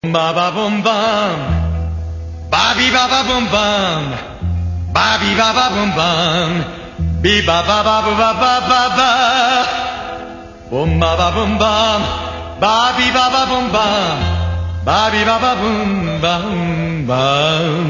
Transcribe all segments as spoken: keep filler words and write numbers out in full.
Baba bum bum, babi baba bum bum, babi baba bum bum, bi baba baba baba baba, bum baba bum bum, babi baba bum bum, babi baba bum bum bum,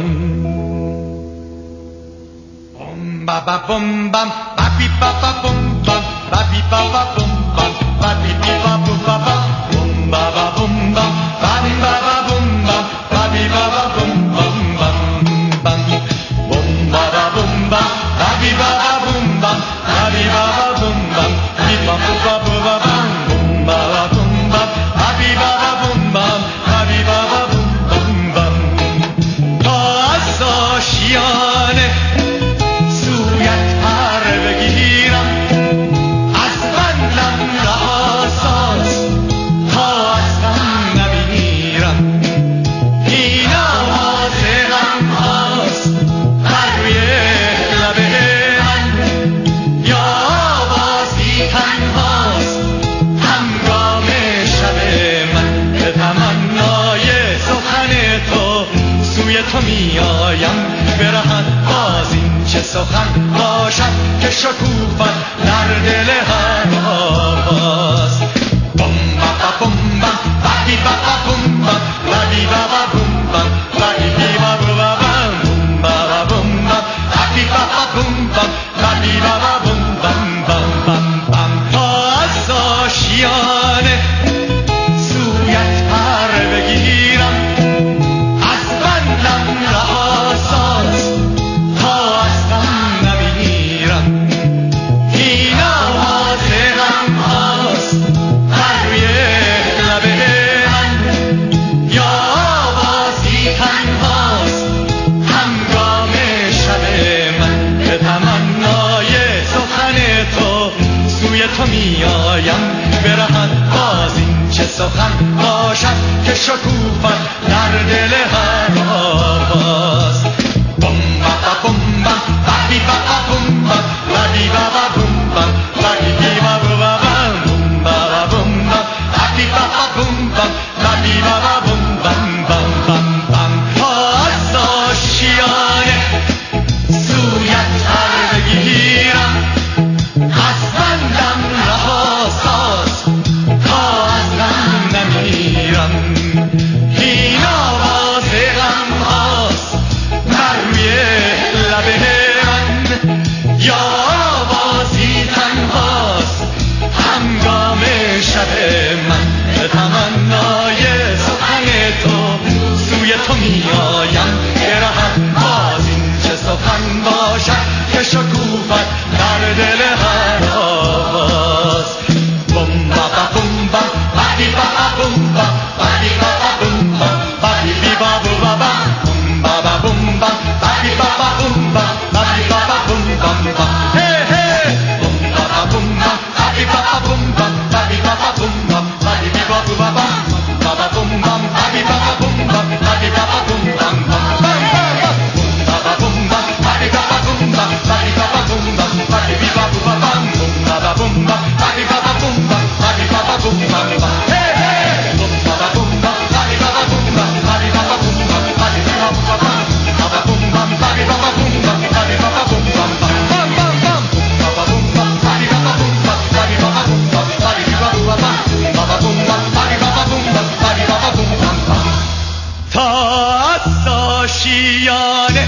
bum baba bum bum, babi baba bum bum, babi baba bum bum, babi baba baba, bum baba bum bum, babi baba bum bum, babi baba bum bum bum bum, bum baba bum bum, babi baba bum bum, babi baba bum bum, bi baba baba bum, bum baba bum bum, babi baba bum bum, babi baba bum bum bum. تا از آشیانه سویت پر بگیرم، از بندم رها ساز تا از غم نمیرم. این آواز غم هاست بر روی لب من، یا آوازی تنهاست همراه شب من. به تمنای سخن تو سوی تو میایم، برهد باز این چه سخن باشد که شکوفد در دل هر آواز. بم بابا بم بم، بابی بابا بم بم، بابی بابا بم بم، بابی بابا بم بابا بم بم، بابی بابا بم بم، بابی بابا بم بم بم بم بم. تا از آشیانه سویت پر بگیرم، از بندم رها ساز تا از غم نمیرم. این آواز غم هاست بر روی لب من، یا آوازی تنهاست همگام شب من. به تمنای سخن تو سوی تو میایم، برهد باز این چه سخن باشد که شکوفد در دل هر آواز. بم بابا بم بم، بابی بابا بم بم، بابی بابا بم بم، بابی بابا بم بابا بم بم، بابی بابا بم بم، بابی بابا بم بم بم بم بم. تا از آشیانه سویت پر بگیرم، از بندم رها ساز تا از غم نمیرم. این آواز غم هاست بر روی لب من، یا آوازی تنهاست همگام شب من. به تمنای سخن تو سوی تو میایم، برهد باز این چه سخن باشد که شکوفد در دل هر آواز. بم بابا بم بم، بابی بابا بم بم، بابی بابا بم بم، بابی بی بابا بابا، بم بابا بم بم، بابی بابا بم بم، بابی بابا بم بم بم. هی هی بم بابا بم بم، بابی بابا بم بم، بابی بابا بم بم، بابی بی بابا بابا، بابا بم بم، بابی بابا بم بم، بابی بابا بم بم بم بم بم. بم بابا بم بم، بابی بابا بم بم، بابی بابا بم بم، بابی بی بابا بابا، بم بابا بم بم، بابی بابا بم بم، بابی بابا بم بم بم. هی هی بم بابا بم بم، بابی بابا بم بم، بابی بابا بم بم، بابی بی بابا بابا، بابا بم بم، بابی بابا بم بم، بابی بابا بم بم بم بم بم بم. بابا بم بم، بابی بابا بم بم، بابی بابا بم بم، بابی بی بابا بابا، بابا بم بم، بابی بابا بم بم، بابی بابا بم بم بم. تا از آشیانه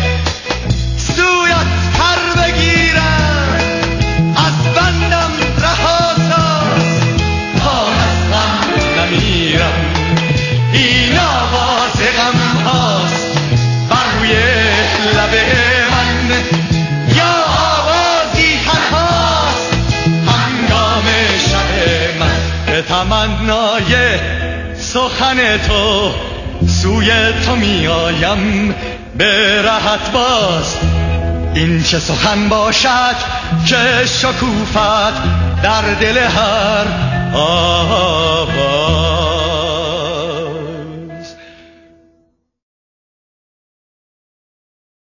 سویت پر بگیرم، از بندم رها ساز تا از غم نمیرم. این آواز غم هاست بر روی لب من، یا آوازی تنهاست هنگام شب من. به تمنای سخن تو سوی تو میایم، به راحت باز این چه سخن باشد که شکوفت در دل هر آواز.